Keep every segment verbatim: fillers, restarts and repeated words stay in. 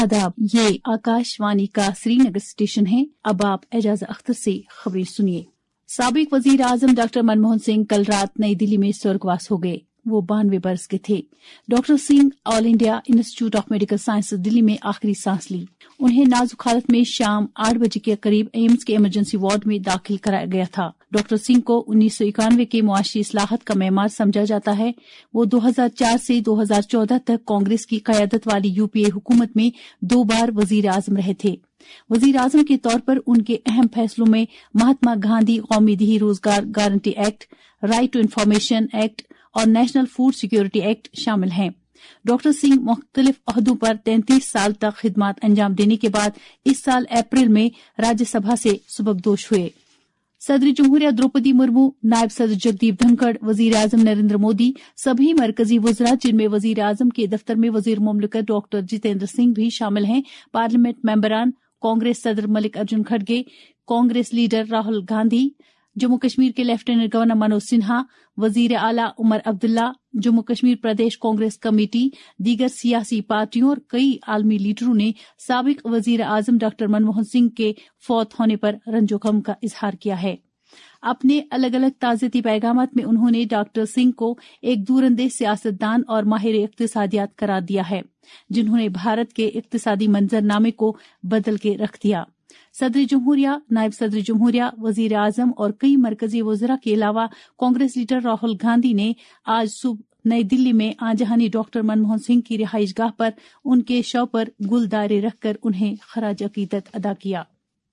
आदाब, ये आकाशवाणी का श्रीनगर स्टेशन है। अब आप एजाज अख्तर से खबरें सुनिए। साबिक वजीर आजम डॉक्टर मनमोहन सिंह कल रात नई दिल्ली में स्वर्गवास हो गए। वो बानवे बरस के थे। Doctor Singh all India institute of medical sciences Delhi में आखिरी सांस ली। उन्हें नाजुक हालत में शाम आठ बजे के करीब एम्स के इमरजेंसी वार्ड में दाखिल कराया गया था। डॉक्टर सिंह को उन्नीस सौ इक्यानवे के मुआशी इस्लाहत का मेहमान समझा जाता है। वो दो हज़ार चार से दो हज़ार चौदह तक कांग्रेस की क़यादत वाली यूपीए हुकूमत में दो बार वजीर आजम रहे थे। वजीर आजम के तौर पर उनके अहम फैसलों में महात्मा गांधी कौमी दिही रोजगार guarantee act, right to information act और नेशनल फूड सिक्योरिटी एक्ट शामिल हैं। डॉक्टर सिंह मुख्तलिफ ओहदों पर तैंतीस साल तक खिदमत अंजाम देने के बाद इस साल अप्रैल में राज्यसभा से सुबकदोश हुए। सदर जमहूरिया द्रौपदी मुर्मू, नायब सदर जगदीप धनखड़, वजीर आजम नरेंद्र मोदी, सभी मरकजी वज़रा जिनमें वजीर आजम के दफ्तर में वजीर मुमलिकत डॉक्टर जितेंद्र सिंह भी शामिल हैं, पार्लियामेंट मेंबरान, कांग्रेस सदर मलिक अर्जुन खड़गे, कांग्रेस लीडर राहुल गांधी, जम्मू कश्मीर के लेफ्टिनेंट गवर्नर मनोज सिन्हा, वजीर आला उमर अब्दुल्ला, जम्मू कश्मीर प्रदेश कांग्रेस कमेटी, दीगर सियासी पार्टियों और कई आलमी लीडरों ने साबिक वजीर आजम डॉक्टर मनमोहन सिंह के फौत होने पर रंजो गम का इजहार किया है। अपने अलग अलग ताज़ियती पैगामात में उन्होंने डॉक्टर सिंह को एक दूरंदेश सियासतदान और माहिर इक्तिसादियात करार दिया है, जिन्होंने भारत के इक्तिसादी मंजरनामे को बदल के रख दिया। सदर जमहूरिया, नायब सदर जमहूरिया, वजीर आजम और कई मरकजी वज़रा के अलावा कांग्रेस लीडर राहुल गांधी ने आज सुबह नई दिल्ली में आजहानी डॉक्टर मनमोहन सिंह की रिहाइशगाह पर उनके शव पर गुलदारे रखकर उन्हें खराज अकीदत अदा किया।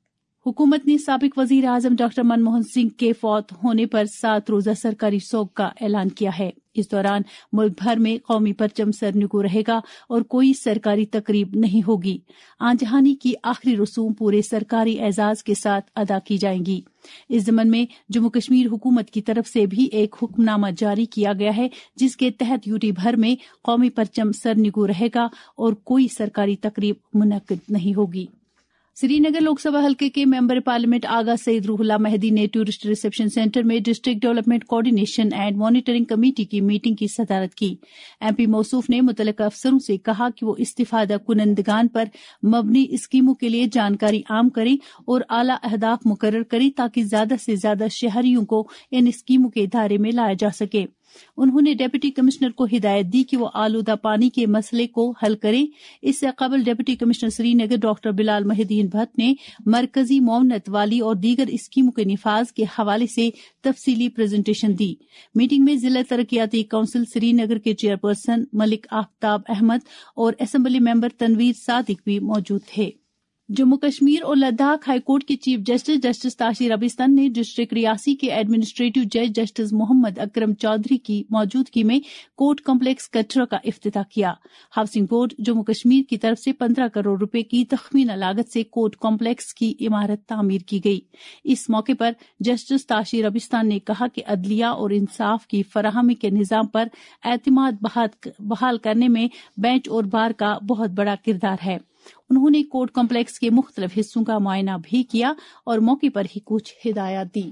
हुकूमत ने साबिक वजीर आजम डॉक्टर मनमोहन सिंह के फौत होने पर सात रोजा सरकारी सोग का ऐलान किया है। इस दौरान मुल्क भर में कौमी परचम सरनुको रहेगा और कोई सरकारी तकरीब नहीं होगी। आजहानी की आखिरी रसूम पूरे सरकारी एजाज के साथ अदा की जाएंगी। इस ज़मन में जम्मू कश्मीर हुकूमत की तरफ से भी एक हुक्मनामा जारी किया गया है, जिसके तहत यूटी भर में कौमी परचम सरनुको रहेगा और कोई सरकारी तकरीब मुनक्किद नहीं होगी। श्रीनगर लोकसभा हल्के के मेंबर पार्लियामेंट आगा सईद रूहुल्लाह मेहदी ने टूरिस्ट रिसेप्शन सेंटर में district development coordination and monitoring committee की मीटिंग की सदारत की। एमपी मौसूफ ने मुतल्लिका अफसरों से कहा कि वो इस्तिफादा कुनंदगान पर मबनी स्कीमों के लिए जानकारी आम करें और आला अहदाफ मुकर्रर करें ताकि ज्यादा से ज्यादा शहरियों को इन स्कीमों के दायरे में लाया जा सके। उन्होंने डिप्टी कमिश्नर को हिदायत दी कि वो आलूदा पानी के मसले को हल करें। इससे कबल deputy commissioner Srinagar doctor Bilal Mohiuddin Bhat ने मरकजी मोमनत वाली और दीगर स्कीमों के निफाज के हवाले से तफसीली प्रेजेंटेशन दी। मीटिंग में जिला तरक्याती काउंसिल श्रीनगर के चेयरपर्सन मलिक आफ्ताब अहमद और असेंबली मेंबर तनवीर सादिक भी मौजूद थे। जम्मू कश्मीर और लद्दाख हाईकोर्ट के chief justice justice Tashi Rabstan ने डिस्ट्रिक्ट रियासी के एडमिनिस्ट्रेटिव जज जस्टिस मोहम्मद अकरम चौधरी की मौजूदगी में कोर्ट कॉम्प्लेक्स कटरा का इफ्तिताह किया। हाउसिंग बोर्ड जम्मू कश्मीर की तरफ से पंद्रह करोड़ रुपए की तखमीना लागत से कोर्ट कॉम्प्लेक्स की इमारत तामीर की गई। इस मौके पर जस्टिस ताशीर अबिस्तान ने कहा कि अदलिया और इंसाफ की फराहमी के निजाम पर एतमाद बहाल करने में बेंच और बार का बहुत बड़ा किरदार है। उन्होंने कोर्ट कॉम्प्लेक्स के मुख्तलिफ हिस्सों का मुआयना भी किया और मौके पर ही कुछ हिदायत दी।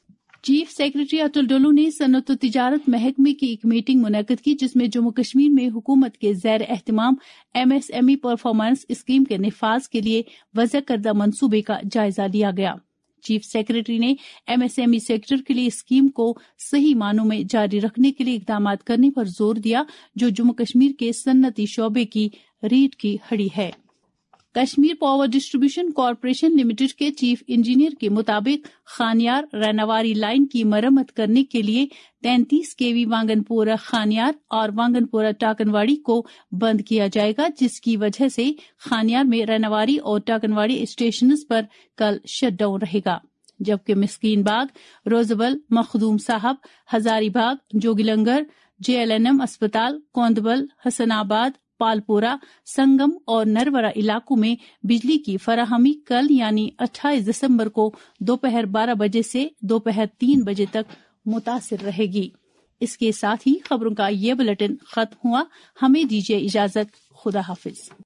चीफ सेक्रेटरी अतुल डोलू ने सनअत व तिजारत महकमे की एक मीटिंग मुनक्किद की, जिसमें जम्मू कश्मीर में हुकूमत के ज़ैर एहतमाम एमएसएमई परफॉर्मेंस स्कीम के निफाज के लिए वज़ा करदा मंसूबे का जायजा लिया गया। चीफ सेक्रेटरी ने एमएसएमई सेक्टर के लिए स्कीम को सही मानों में जारी रखने के लिए इकदाम करने पर जोर दिया, जो जम्मू कश्मीर के सन्नती शोबे की रीढ़ की हड्डी है। Kashmir power distribution corporation limited के चीफ इंजीनियर के मुताबिक खानियार रैनावारी लाइन की मरम्मत करने के लिए तैंतीस केवी वांगनपोरा खानियार और वांगनपोरा टाकनवाड़ी को बंद किया जाएगा, जिसकी वजह से खानियार में रैनावारी और टाकनवाड़ी स्टेशन पर कल शटडाउन रहेगा, जबकि मिस्कीन बाग, रोजबल, मखदूम साहब, हजारीबाग, जोगिलंगर, जेएलएनएम अस्पताल, कोंदबल, हसनाबाद, पालपोरा, संगम और नरवरा इलाकों में बिजली की फराहमी कल यानी अट्ठाईस दिसंबर को दोपहर बारह बजे से दोपहर तीन बजे तक मुतासिर रहेगी। इसके साथ ही खबरों का ये बुलेटिन खत्म हुआ। हमें दीजिए इजाजत। खुदा हाफिज।